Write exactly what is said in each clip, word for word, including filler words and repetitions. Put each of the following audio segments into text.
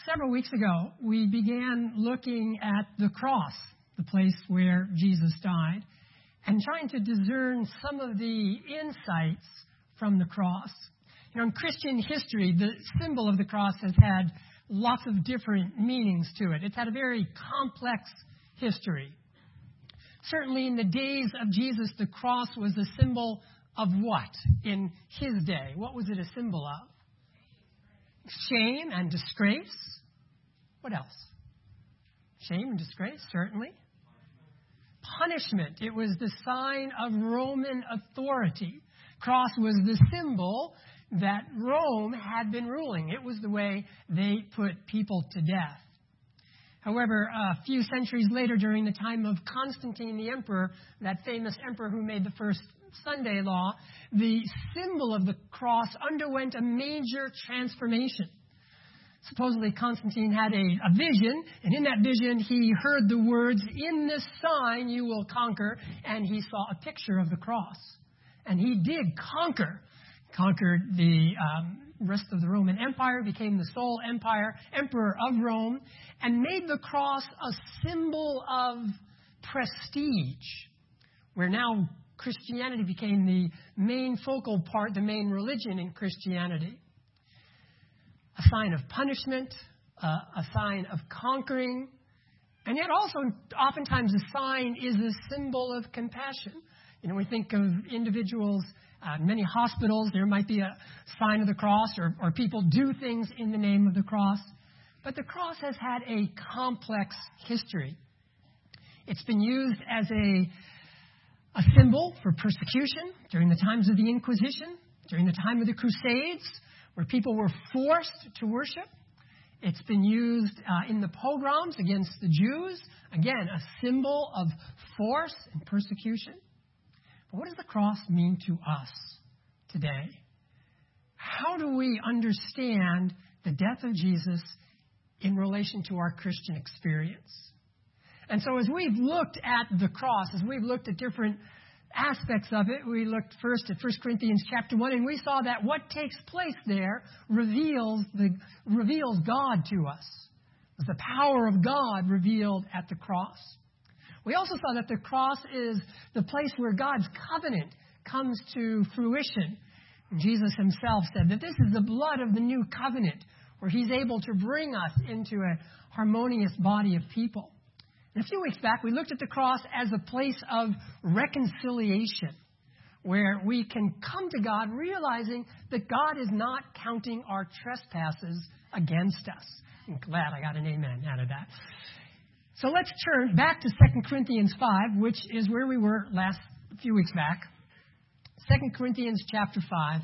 Several weeks ago, we began looking at the cross, the place where Jesus died, and trying to discern some of the insights from the cross. You know, in Christian history, the symbol of the cross has had lots of different meanings to it. It's had a very complex history. Certainly in the days of Jesus, the cross was a symbol of what in his day? What was it a symbol of? Shame and disgrace. What else? Shame and disgrace, certainly. Punishment. It was the sign of Roman authority. Cross was the symbol that Rome had been ruling. It was the way they put people to death. However, a few centuries later, during the time of Constantine the emperor, that famous emperor who made the first Sunday law, the symbol of the cross underwent a major transformation. Supposedly, Constantine had a, a vision, and in that vision, he heard the words, "In this sign you will conquer," and he saw a picture of the cross. And he did conquer, conquered the um, rest of the Roman Empire, became the sole empire, emperor of Rome, and made the cross a symbol of prestige, where now Christianity became the main focal part, the main religion in Christianity. A sign of punishment, uh, a sign of conquering, and yet also oftentimes a sign is a symbol of compassion. You know, we think of individuals, uh, many hospitals, there might be a sign of the cross, or, or people do things in the name of the cross. But the cross has had a complex history. It's been used as a A symbol for persecution during the times of the Inquisition, during the time of the Crusades, where people were forced to worship. It's been used uh, in the pogroms against the Jews. Again, a symbol of force and persecution. But what does the cross mean to us today? How do we understand the death of Jesus in relation to our Christian experience? And so as we've looked at the cross, as we've looked at different aspects of it, we looked first at First Corinthians chapter one, and we saw that what takes place there reveals the reveals God to us. It's the power of God revealed at the cross. We also saw that the cross is the place where God's covenant comes to fruition. And Jesus himself said that this is the blood of the new covenant, where he's able to bring us into a harmonious body of people. And a few weeks back, we looked at the cross as a place of reconciliation, where we can come to God realizing that God is not counting our trespasses against us. I'm glad I got an amen out of that. So let's turn back to Second Corinthians five, which is where we were last few weeks back. Second Corinthians chapter five.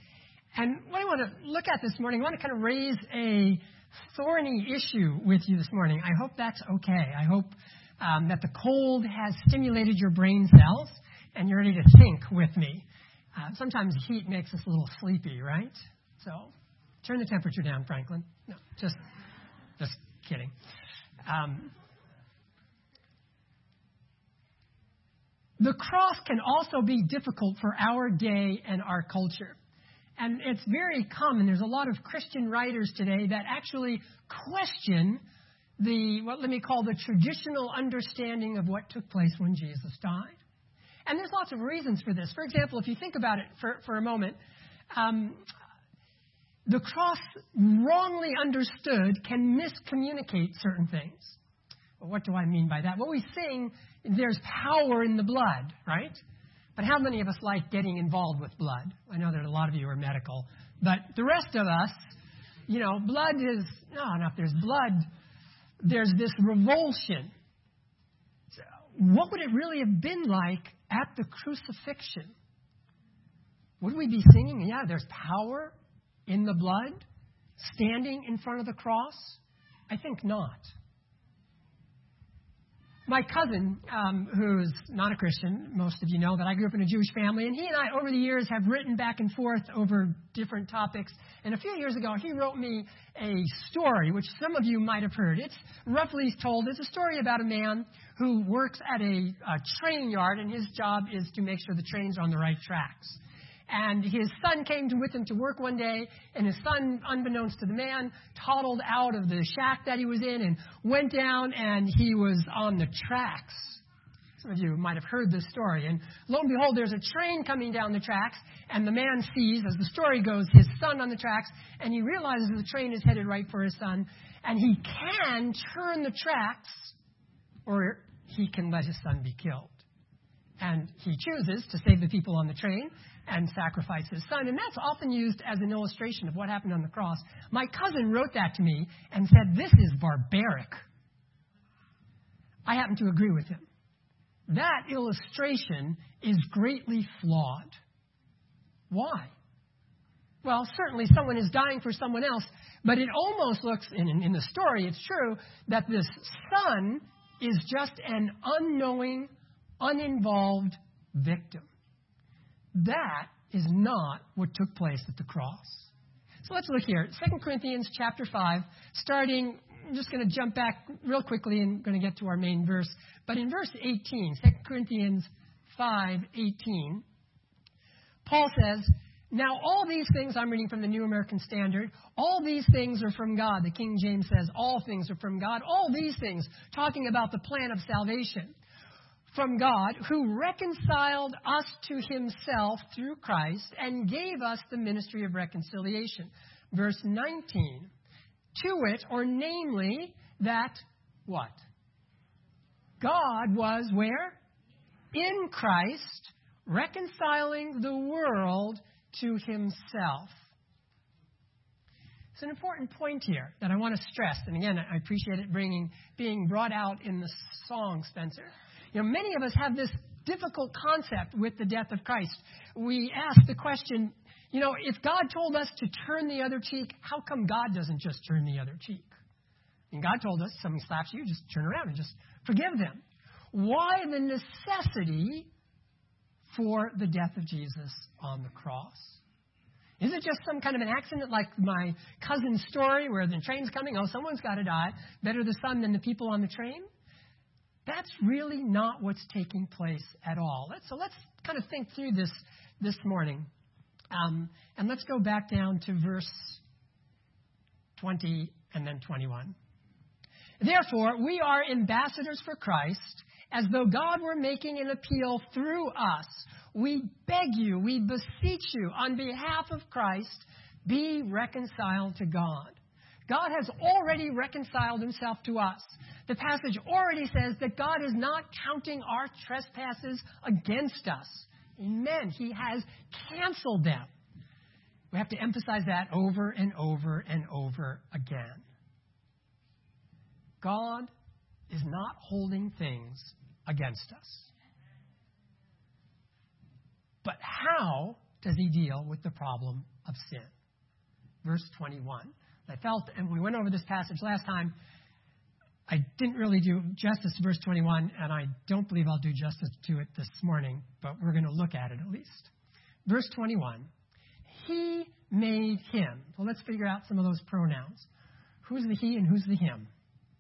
And what I want to look at this morning, I want to kind of raise a thorny issue with you this morning. I hope that's okay. I hope um, that the cold has stimulated your brain cells and you're ready to think with me. Uh, sometimes heat makes us a little sleepy, right? So turn the temperature down, Franklin. No, just, just kidding. Um, the cross can also be difficult for our day and our culture. And it's very common. There's a lot of Christian writers today that actually question the, what let me call the traditional understanding of what took place when Jesus died. And there's lots of reasons for this. For example, if you think about it for, for a moment, um, the cross, wrongly understood, can miscommunicate certain things. Well, what do I mean by that? Well, we sing, there's power in the blood, right? But how many of us like getting involved with blood? I know that a lot of you are medical. But the rest of us, you know, blood is, no, no, if there's blood, there's this revulsion. So what would it really have been like at the crucifixion? Would we be singing, yeah, there's power in the blood, standing in front of the cross? I think not. My cousin, um, who's not a Christian, most of you know that I grew up in a Jewish family, and he and I, over the years, have written back and forth over different topics. And a few years ago, he wrote me a story, which some of you might have heard. It's roughly told. It's a story about a man who works at a, a train yard, and his job is to make sure the trains are on the right tracks. And his son came to, with him to work one day, and his son, unbeknownst to the man, toddled out of the shack that he was in and went down, and he was on the tracks. Some of you might have heard this story. And lo and behold, there's a train coming down the tracks, and the man sees, as the story goes, his son on the tracks, and he realizes the train is headed right for his son, and he can turn the tracks, or he can let his son be killed. And he chooses to save the people on the train and sacrifice his son. And that's often used as an illustration of what happened on the cross. My cousin wrote that to me and said, "This is barbaric." I happen to agree with him. That illustration is greatly flawed. Why? Well, certainly someone is dying for someone else, but it almost looks, in, in the story, it's true, that this son is just an unknowing, uninvolved victim. That is not what took place at the cross. So let's look here. Second Corinthians chapter five, starting, I'm just going to jump back real quickly and going to get to our main verse. But in verse eighteen, Second Corinthians five eighteen, Paul says, "Now all these things," I'm reading from the New American Standard, "all these things are from God." The King James says, "all things are from God." All these things, talking about the plan of salvation. "From God, who reconciled us to himself through Christ and gave us the ministry of reconciliation." Verse nineteen, "To it, or namely, that," what? "God was," where? "In Christ, reconciling the world to himself." It's an important point here that I want to stress. And again, I appreciate it bringing, being brought out in the song, Spencer. You know, many of us have this difficult concept with the death of Christ. We ask the question, you know, if God told us to turn the other cheek, how come God doesn't just turn the other cheek? And God told us, somebody slaps you, just turn around and just forgive them. Why the necessity for the death of Jesus on the cross? Is it just some kind of an accident like my cousin's story where the train's coming, oh, someone's got to die, better the son than the people on the train? That's really not what's taking place at all. Let's, so let's kind of think through this this morning. Um, and let's go back down to verse twenty and then twenty-one. "Therefore, we are ambassadors for Christ, as though God were making an appeal through us. We beg you, we beseech you, on behalf of Christ, be reconciled to God." God has already reconciled himself to us. The passage already says that God is not counting our trespasses against us. Amen. He has canceled them. We have to emphasize that over and over and over again. God is not holding things against us. But how does he deal with the problem of sin? Verse twenty-one. I felt, and we went over this passage last time, I didn't really do justice to verse twenty-one, and I don't believe I'll do justice to it this morning, but we're going to look at it at least. Verse twenty-one, "He made him." Well, let's figure out some of those pronouns. Who's the he and who's the him?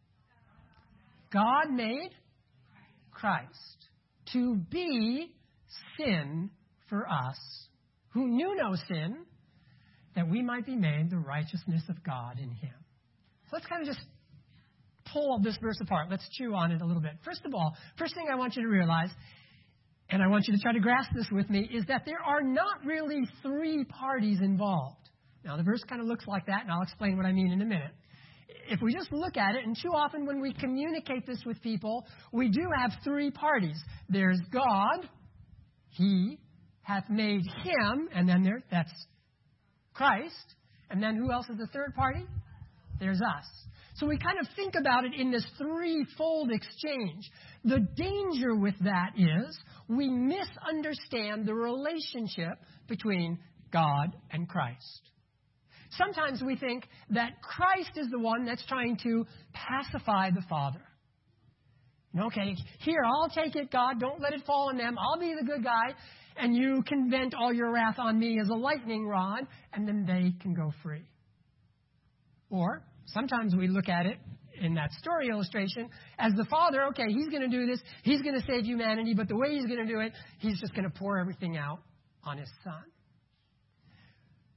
God made Christ to be sin for us, who knew no sin, that we might be made the righteousness of God in him. So let's kind of just pull this verse apart. Let's chew on it a little bit. First of all, first thing I want you to realize, and I want you to try to grasp this with me, is that there are not really three parties involved. Now, the verse kind of looks like that, and I'll explain what I mean in a minute. If we just look at it, and too often when we communicate this with people, we do have three parties. There's God, he hath made him, and then there, that's Christ. And then who else is the third party? There's us. So we kind of think about it in this threefold exchange. The danger with that is we misunderstand the relationship between God and Christ. Sometimes we think that Christ is the one that's trying to pacify the Father. Okay, here, I'll take it, God. Don't let it fall on them. I'll be the good guy, and you can vent all your wrath on me as a lightning rod, and then they can go free. Or sometimes we look at it in that story illustration as the Father, okay, he's going to do this. He's going to save humanity, but the way he's going to do it, he's just going to pour everything out on his Son.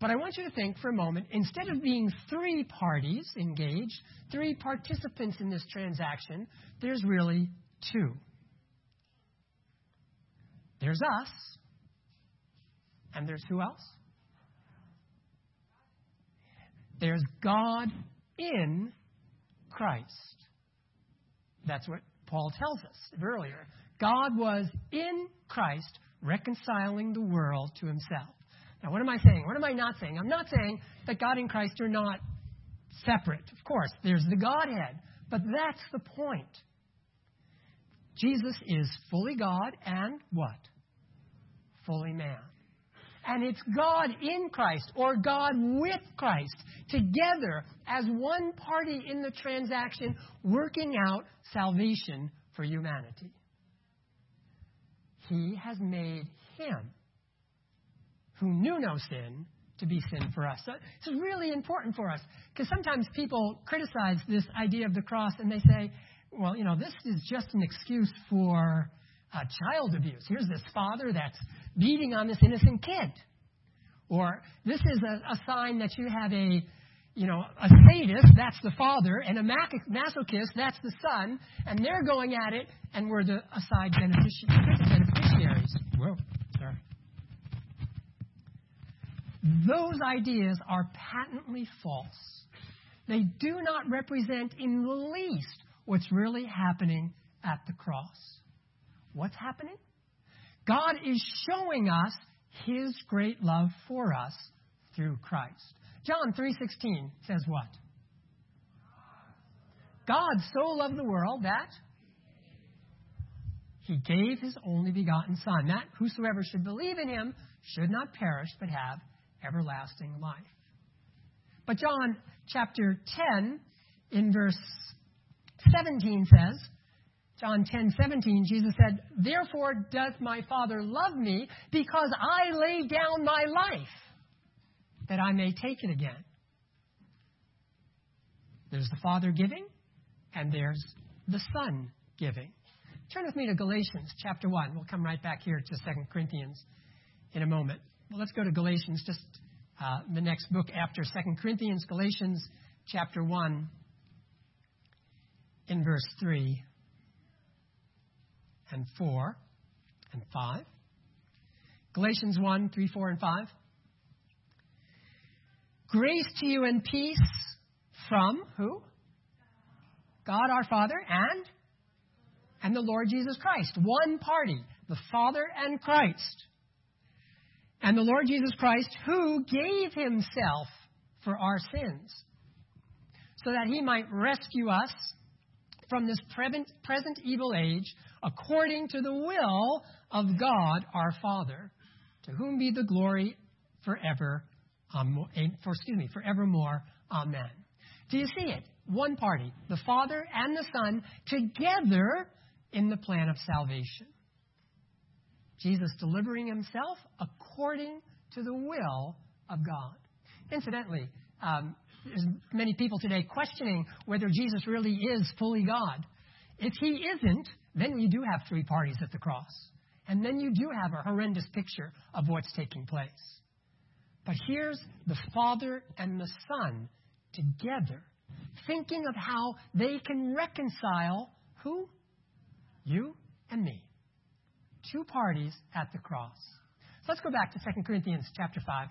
But I want you to think for a moment, instead of being three parties engaged, three participants in this transaction, there's really two. There's us, and there's who else? There's God in Christ. That's what Paul tells us earlier. God was in Christ reconciling the world to himself. Now, what am I saying? What am I not saying? I'm not saying that God and Christ are not separate. Of course, there's the Godhead. But that's the point. Jesus is fully God and what? Fully man. And it's God in Christ, or God with Christ, together as one party in the transaction, working out salvation for humanity. He has made him, who knew no sin, to be sin for us. So it's really important for us, because sometimes people criticize this idea of the cross, and they say, well, you know, this is just an excuse for uh, child abuse. Here's this father that's beating on this innocent kid. Or this is a, a sign that you have a, you know, a sadist, that's the father, and a masochist, that's the son, and they're going at it, and we're the aside benefici- beneficiaries. Whoa, sorry. Those ideas are patently false. They do not represent in the least what's really happening at the cross. What's happening? God is showing us his great love for us through Christ. John three sixteen says what? God so loved the world that he gave his only begotten Son, that whosoever should believe in him should not perish but have everlasting life. But John chapter ten in verse seventeen says, John ten seventeen, Jesus said, therefore doth my Father love me, because I lay down my life, that I may take it again. There's the Father giving, and there's the Son giving. Turn with me to Galatians chapter one. We'll come right back here to Second Corinthians in a moment. Well, let's go to Galatians, just uh, the next book after Second Corinthians, Galatians chapter one, in verse three. And four and five. Galatians one, three, four, and five. Grace to you and peace from who? God our Father and and the Lord Jesus Christ. One party, the Father and Christ. And the Lord Jesus Christ, who gave himself for our sins, so that he might rescue us from this present evil age, according to the will of God our Father, to whom be the glory forever, um, for excuse me, forevermore. Amen. Do you see it? One party, the Father and the Son, together in the plan of salvation. Jesus delivering himself according to the will of God. Incidentally, um, there's many people today questioning whether Jesus really is fully God. If he isn't, then you do have three parties at the cross. And then you do have a horrendous picture of what's taking place. But here's the Father and the Son together, thinking of how they can reconcile who? You and me. Two parties at the cross. So let's go back to Second Corinthians chapter five.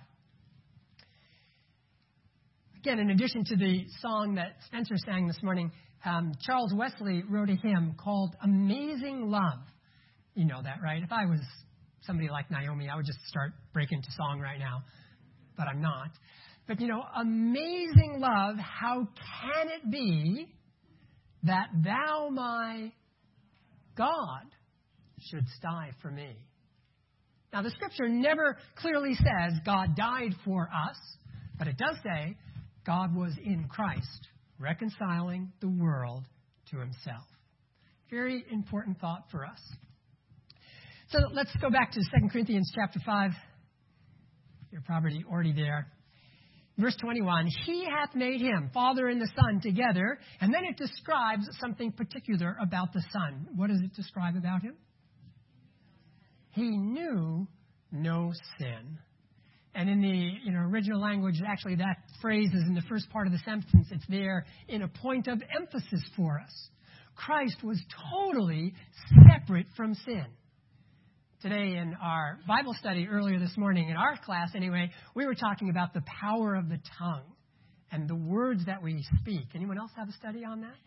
Again, in addition to the song that Spencer sang this morning, um, Charles Wesley wrote a hymn called Amazing Love. You know that, right? If I was somebody like Naomi, I would just start breaking to song right now. But I'm not. But, you know, amazing love, how can it be that thou, my God, shouldst die for me? Now, the scripture never clearly says God died for us, but it does say God was in Christ, reconciling the world to himself. Very important thought for us. So let's go back to Second Corinthians chapter five. You're probably already there. Verse twenty-one, he hath made him, Father and the Son, together. And then it describes something particular about the Son. What does it describe about him? He knew no sin. And in the you know, original language, actually that phrase is in the first part of the sentence. It's there in a point of emphasis for us. Christ was totally separate from sin. Today in our Bible study earlier this morning, in our class anyway, we were talking about the power of the tongue and the words that we speak. Anyone else have a study on that?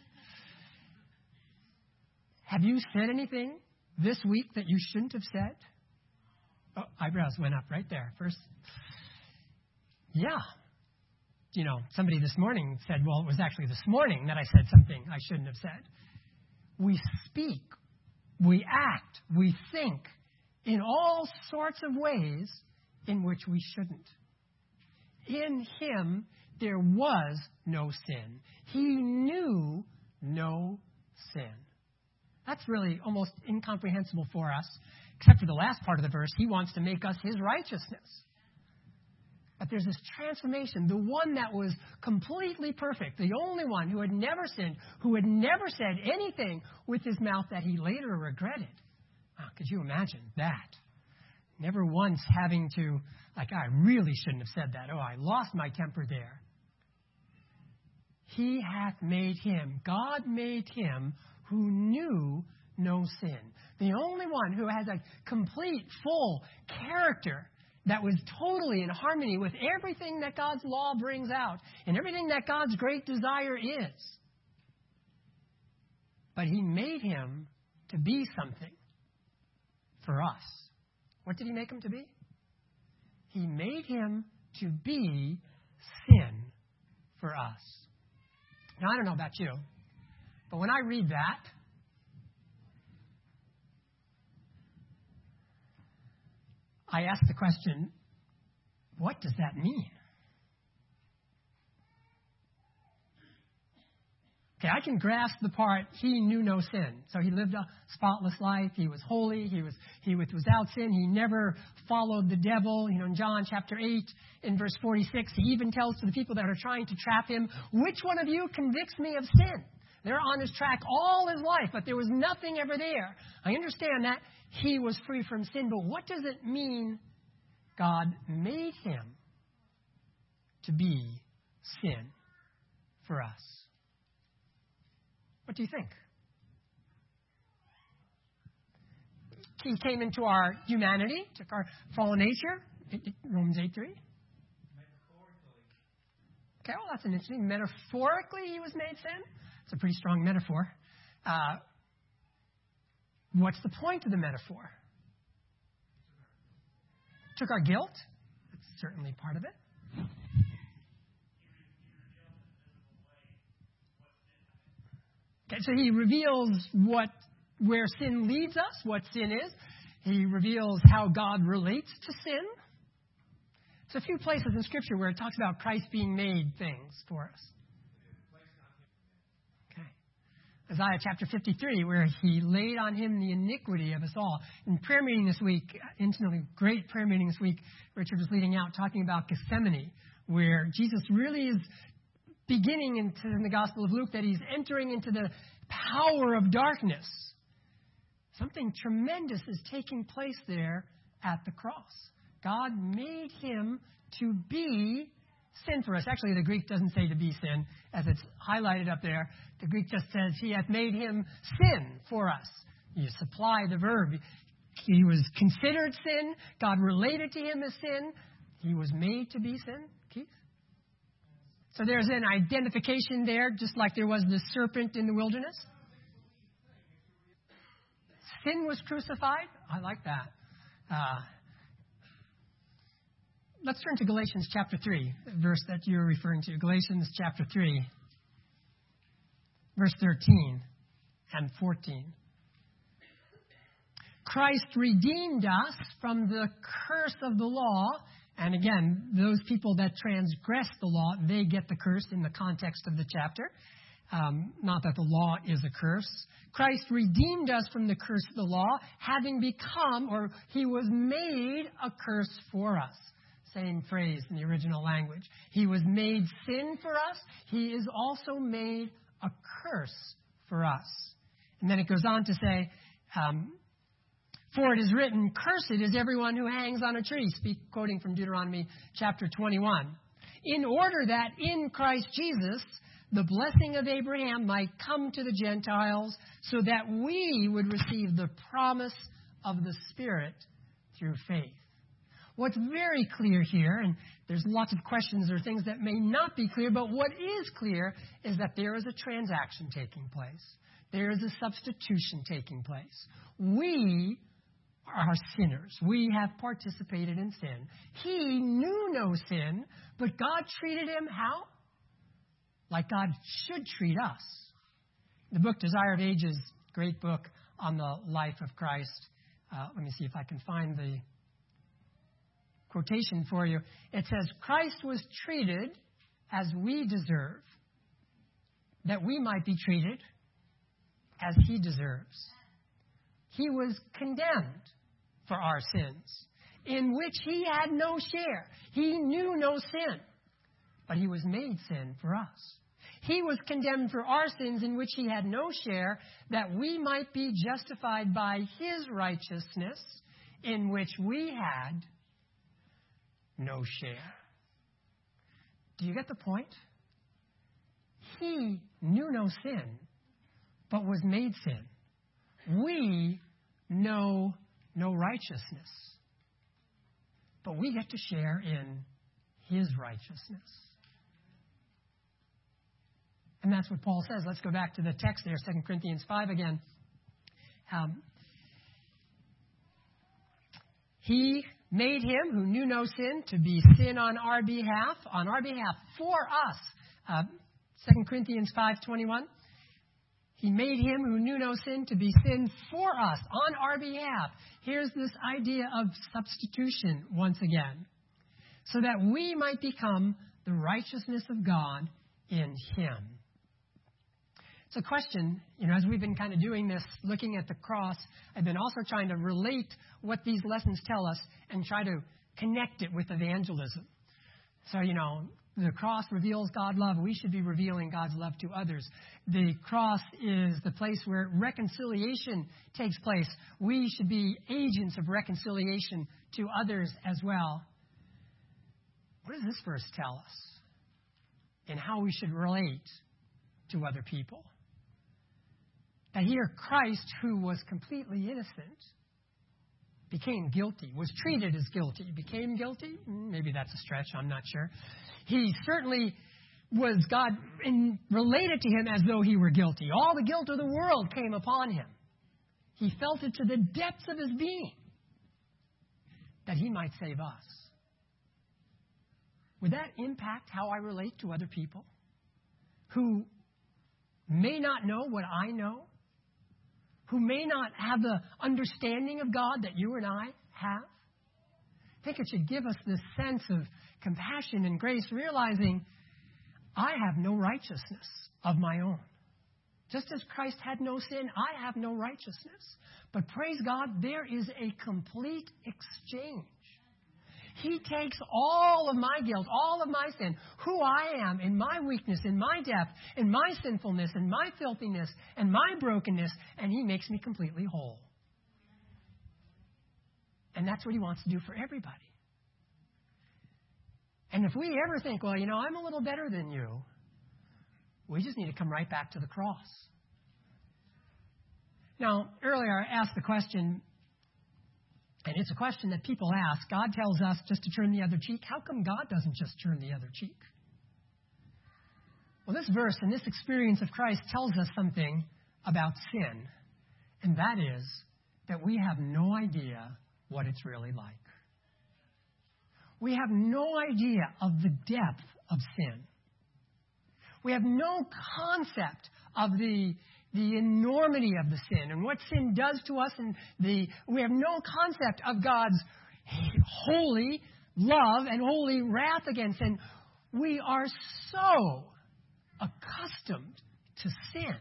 Have you said anything this week that you shouldn't have said? Oh, eyebrows went up right there first. Yeah. You know, somebody this morning said, well, it was actually this morning that I said something I shouldn't have said. We speak, we act, we think in all sorts of ways in which we shouldn't. In him, there was no sin. He knew no sin. That's really almost incomprehensible for us, except for the last part of the verse. He wants to make us his righteousness. But there's this transformation, the one that was completely perfect, the only one who had never sinned, who had never said anything with his mouth that he later regretted. Wow, could you imagine that? Never once having to, like, I really shouldn't have said that. Oh, I lost my temper there. He hath made him, God made him who knew no sin. The only one who has a complete, full character that was totally in harmony with everything that God's law brings out and everything that God's great desire is. But he made him to be something for us. What did he make him to be? He made him to be sin for us. Now, I don't know about you, but when I read that, I ask the question, what does that mean? Okay, I can grasp the part, he knew no sin. So he lived a spotless life. He was holy. He was he was without sin. He never followed the devil. You know, in John chapter eight, in verse forty-six, he even tells to the people that are trying to trap him, which one of you convicts me of sin? They're on his track all his life, but there was nothing ever there. I understand that he was free from sin, but what does it mean God made him to be sin for us? What do you think? He came into our humanity, took our fallen nature, Romans eight three. Okay, well, that's an interesting. Metaphorically, he was made sin. It's a pretty strong metaphor. Uh, what's the point of the metaphor? Took our guilt. That's certainly part of it. Okay, so he reveals what where sin leads us, what sin is. He reveals how God relates to sin. There's a few places in Scripture where it talks about Christ being made things for us. Okay. Isaiah chapter fifty-three, where he laid on him the iniquity of us all. In prayer meeting this week, intimately great prayer meeting this week, Richard was leading out talking about Gethsemane, where Jesus really is beginning into, in the Gospel of Luke, that he's entering into the power of darkness. Something tremendous is taking place there at the cross. God made him to be sin for us. Actually, the Greek doesn't say to be sin, as it's highlighted up there. The Greek just says he hath made him sin for us. You supply the verb. He was considered sin. God related to him as sin. He was made to be sin. Keith? So there's an identification there, just like there was the serpent in the wilderness. Sin was crucified. I like that. Uh, let's turn to Galatians chapter three, the verse that you're referring to. Galatians chapter three, verse thirteen and fourteen. Christ redeemed us from the curse of the law. And again, those people that transgress the law, they get the curse in the context of the chapter. Um, not that the law is a curse. Christ redeemed us from the curse of the law, having become, or he was made a curse for us. Same phrase in the original language. He was made sin for us. He is also made a curse for us. And then it goes on to say, um, For it is written, cursed is everyone who hangs on a tree, speak, quoting from Deuteronomy chapter twenty-one, in order that in Christ Jesus the blessing of Abraham might come to the Gentiles, so that we would receive the promise of the Spirit through faith. What's very clear here, and there's lots of questions or things that may not be clear, but what is clear is that there is a transaction taking place. There is a substitution taking place. We are sinners. We have participated in sin. He knew no sin, but God treated him how? Like God should treat us. The book Desire of Ages, great book on the life of Christ. Uh, let me see if I can find the quotation for you. It says, Christ was treated as we deserve, that we might be treated as he deserves. He was condemned for our sins, in which he had no share. He knew no sin, but he was made sin for us. He was condemned for our sins, in which he had no share, that we might be justified by his righteousness, in which we had no share. Do you get the point? He knew no sin, but was made sin. We know no righteousness, but we get to share in his righteousness. And that's what Paul says. Let's go back to the text there, Second Corinthians five again. Um, he made him who knew no sin to be sin on our behalf, on our behalf, for us. Uh, Second Corinthians five twenty-one. He made him who knew no sin to be sin for us, on our behalf. Here's this idea of substitution once again. So that we might become the righteousness of God in him. It's a question, you know, as we've been kind of doing this, looking at the cross, I've been also trying to relate what these lessons tell us and try to connect it with evangelism. So, you know, the cross reveals God's love. We should be revealing God's love to others. The cross is the place where reconciliation takes place. We should be agents of reconciliation to others as well. What does this verse tell us in how we should relate to other people? That here Christ, who was completely innocent, became guilty, was treated as guilty, became guilty. Maybe that's a stretch, I'm not sure. He certainly was, God in, related to him as though he were guilty. All the guilt of the world came upon him. He felt it to the depths of his being, that he might save us. Would that impact how I relate to other people who may not know what I know, who may not have the understanding of God that you and I have? I think it should give us this sense of compassion and grace, realizing I have no righteousness of my own. Just as Christ had no sin, I have no righteousness. But praise God, there is a complete exchange. He takes all of my guilt, all of my sin, who I am in my weakness, in my depth, in my sinfulness, in my filthiness, and my brokenness, and he makes me completely whole. And that's what he wants to do for everybody. And if we ever think, well, you know, I'm a little better than you, we just need to come right back to the cross. Now, earlier I asked the question, and it's a question that people ask. God tells us just to turn the other cheek. How come God doesn't just turn the other cheek? Well, this verse and this experience of Christ tells us something about sin, and that is that we have no idea what it's really like. We have no idea of the depth of sin. We have no concept of the the enormity of the sin and what sin does to us, and the we have no concept of God's holy love and holy wrath against sin. We are so accustomed to sin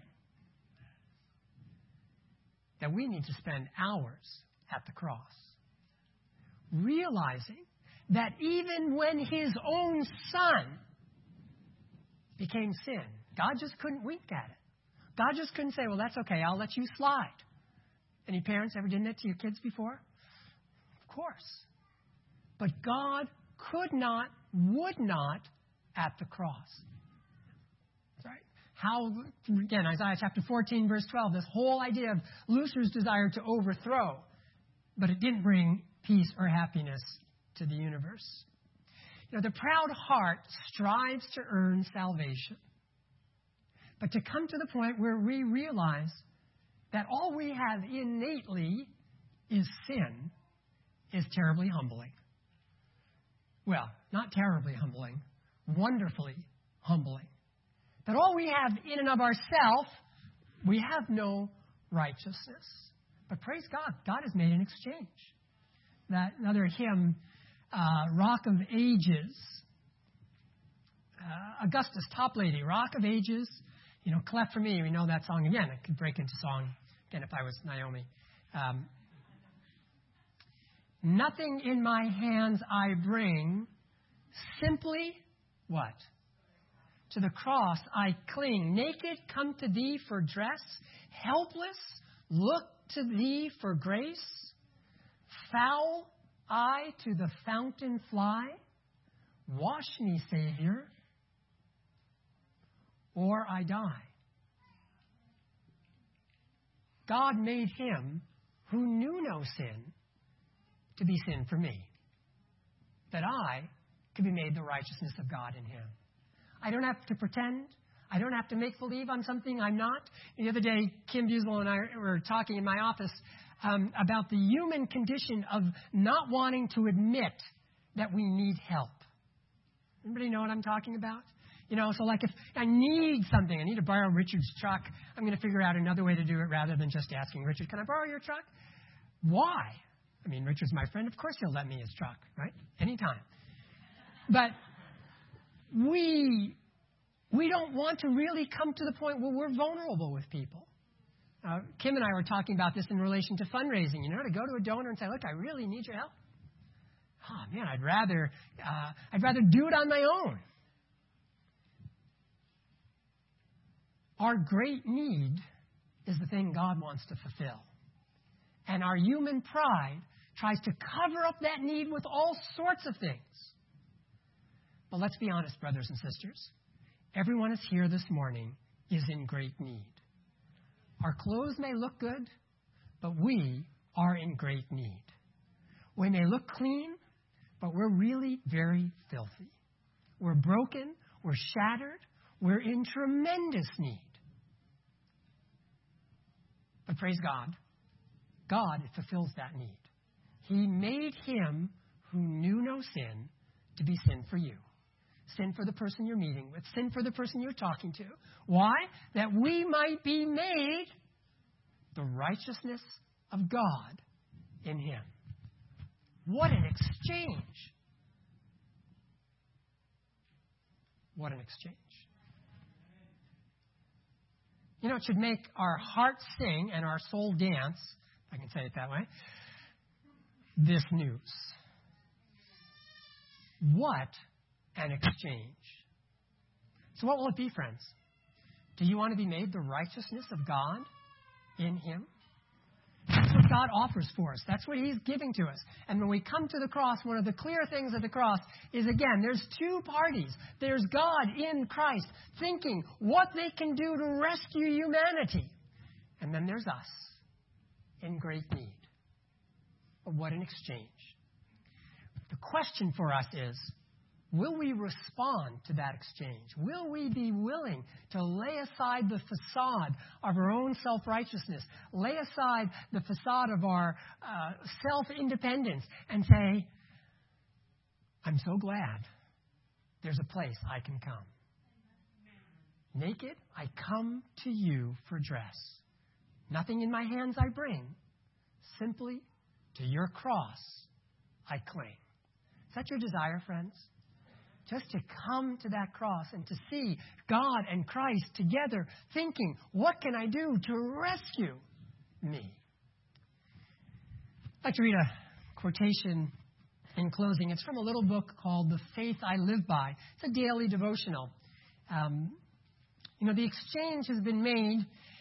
that we need to spend hours at the cross, realizing that even when his own son became sin, God just couldn't wink at it. God just couldn't say, well, that's okay, I'll let you slide. Any parents ever done that to your kids before? Of course. But God could not, would not at the cross. Right? How, again, Isaiah chapter fourteen, verse twelve, this whole idea of Lucifer's desire to overthrow, but it didn't bring peace or happiness to the universe. You know, the proud heart strives to earn salvation. But to come to the point where we realize that all we have innately is sin is terribly humbling. Well, not terribly humbling, wonderfully humbling. That all we have in and of ourselves, we have no righteousness. But praise God, God has made an exchange. That another hymn, uh, Rock of Ages, uh, Augustus Toplady, Rock of Ages, you know, cleft for me. We know that song again. I could break into song again if I was Naomi. Um, Nothing in my hands I bring, simply what? To the cross I cling. Naked come to thee for dress, helpless look to thee for grace. Foul I to the fountain fly. Wash me, Savior, or I die. God made him who knew no sin to be sin for me, that I could be made the righteousness of God in him. I don't have to pretend. I don't have to make believe I'm something I'm not. The other day, Kim Busel and I were talking in my office um, about the human condition of not wanting to admit that we need help. Anybody know what I'm talking about? You know, so like if I need something, I need to borrow Richard's truck, I'm going to figure out another way to do it rather than just asking Richard, can I borrow your truck? Why? I mean, Richard's my friend. Of course he'll let me his truck, right? Anytime. But we we don't want to really come to the point where we're vulnerable with people. Uh, Kim and I were talking about this in relation to fundraising. You know, to go to a donor and say, look, I really need your help. Oh, man, I'd rather, uh, I'd rather do it on my own. Our great need is the thing God wants to fulfill. And our human pride tries to cover up that need with all sorts of things. But let's be honest, brothers and sisters. Everyone is here this morning is in great need. Our clothes may look good, but we are in great need. We may look clean, but we're really very filthy. We're broken. We're shattered. We're in tremendous need. But praise God. God fulfills that need. He made him who knew no sin to be sin for you. Sin for the person you're meeting with. Sin for the person you're talking to. Why? That we might be made the righteousness of God in him. What an exchange. What an exchange. You know, it should make our heart sing and our soul dance, if I can say it that way, this news. What an exchange. So what will it be, friends? Do you want to be made the righteousness of God in him? That's what God offers for us. That's what he's giving to us. And when we come to the cross, one of the clear things of the cross is, again, there's two parties. There's God in Christ thinking what they can do to rescue humanity. And then there's us in great need. But what an exchange. The question for us is, will we respond to that exchange? Will we be willing to lay aside the facade of our own self-righteousness, lay aside the facade of our uh, self-independence, and say, I'm so glad there's a place I can come. Naked, I come to you for dress. Nothing in my hands I bring. Simply to your cross I cling. Is that your desire, friends? Just to come to that cross and to see God and Christ together thinking, what can I do to rescue me? I'd like to read a quotation in closing. It's from a little book called The Faith I Live By. It's a daily devotional. Um, you know, the exchange has been made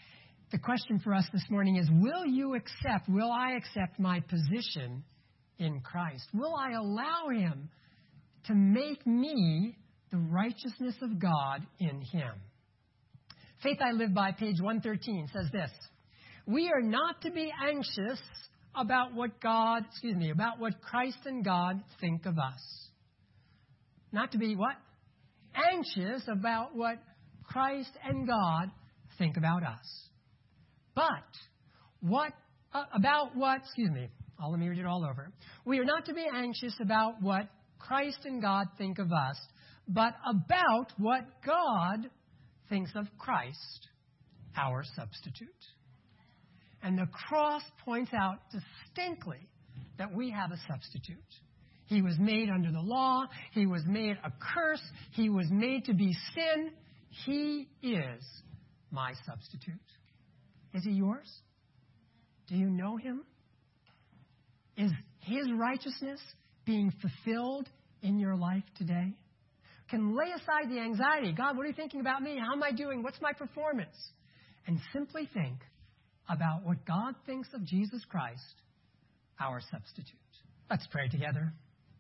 the question for us this morning is, will you accept, will I accept my position in Christ? Will I allow him to make me the righteousness of God in him? Faith I Live By, page one thirteen, says this: we are not to be anxious about what God, excuse me, about what Christ and God think of us. Not to be what? Anxious about what Christ and God think about us. But what uh, about what, excuse me, I'll let me read it all over. We are not to be anxious about what Christ and God think of us, but about what God thinks of Christ, our substitute. And the cross points out distinctly that we have a substitute. He was made under the law. He was made a curse. He was made to be sin. He is my substitute. Is he yours? Do you know him? Is his righteousness being fulfilled in your life today? Can lay aside the anxiety. God, what are you thinking about me? How am I doing? What's my performance? And simply think about what God thinks of Jesus Christ, our substitute. Let's pray together.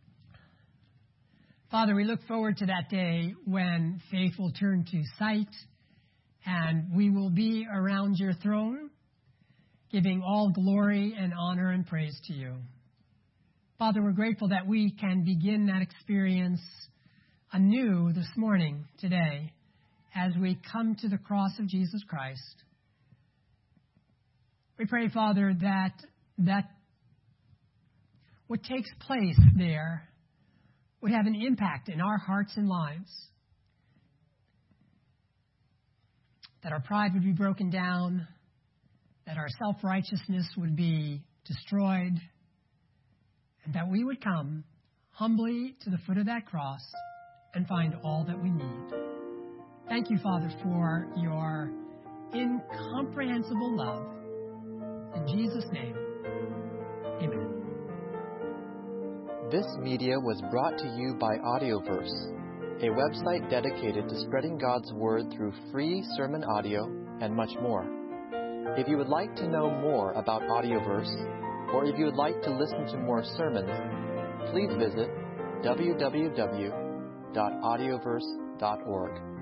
Father, we look forward to that day when faith will turn to sight and we will be around your throne, giving all glory and honor and praise to you. Father, we're grateful that we can begin that experience anew this morning, today, as we come to the cross of Jesus Christ. We pray, Father, that that what takes place there would have an impact in our hearts and lives. That our pride would be broken down, that our self-righteousness would be destroyed, and that we would come humbly to the foot of that cross and find all that we need. Thank you, Father, for your incomprehensible love. In Jesus' name, amen. This media was brought to you by Audioverse, a website dedicated to spreading God's Word through free sermon audio and much more. If you would like to know more about Audioverse, or if you would like to listen to more sermons, please visit w w w dot audioverse dot org.